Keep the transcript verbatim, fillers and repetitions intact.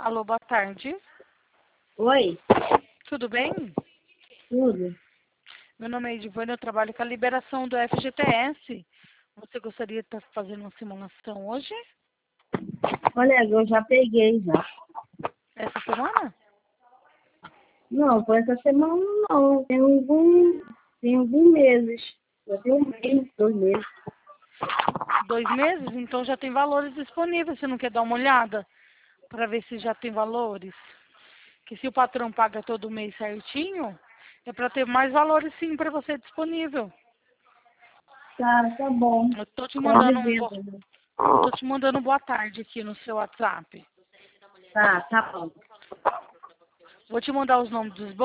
Alô, boa tarde. Oi, Tudo bem? tudo? Meu nome é Edivane, eu trabalho com a liberação do F G T S. Você gostaria de estar fazendo uma simulação hoje? Olha, eu já peguei já. Essa semana? Não, foi essa semana não. Tem algum, tem alguns meses. Já tem um mês, dois meses. Dois meses? Então já tem valores disponíveis. Você não quer dar uma olhada para ver se já tem valores? Que se o patrão paga todo mês certinho, é para ter mais valores sim para você disponível. Tá, tá bom. Eu tô te Tá mandando um bo... devendo. eu tô te mandando boa tarde aqui no seu WhatsApp. Tá, tá bom. Vou te mandar os nomes dos